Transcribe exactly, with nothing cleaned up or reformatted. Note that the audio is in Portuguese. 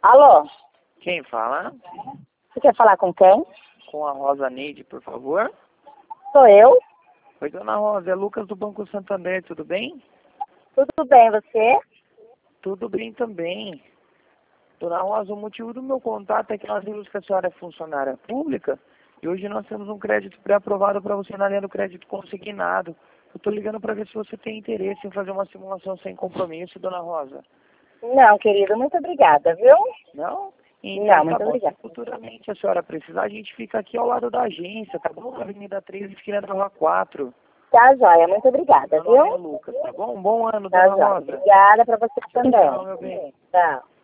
Alô? Quem fala? Você quer falar com quem? Com a Rosa Neide, por favor. Sou eu. Oi, dona Rosa, é Lucas do Banco Santander, tudo bem? Tudo bem, você? Tudo bem também. Dona Rosa, o motivo do meu contato é que nós vimos que a senhora é funcionária pública e hoje nós temos um crédito pré-aprovado para você na linha do crédito consignado. Eu estou ligando para ver se você tem interesse em fazer uma simulação sem compromisso, dona Rosa. Não, querido, muito obrigada, viu? Não? Então, Não, tá muito bom. Se obrigada. futuramente a senhora precisar, a gente fica aqui ao lado da agência, tá bom? Na Avenida treze, esquina da Rua quatro. Tá, joia, muito obrigada, Meu nome é viu? Lucas, tá bom? Um bom ano, Tá, dona joia. Rosa. Obrigada pra você também. Tchau, meu bem. Tchau.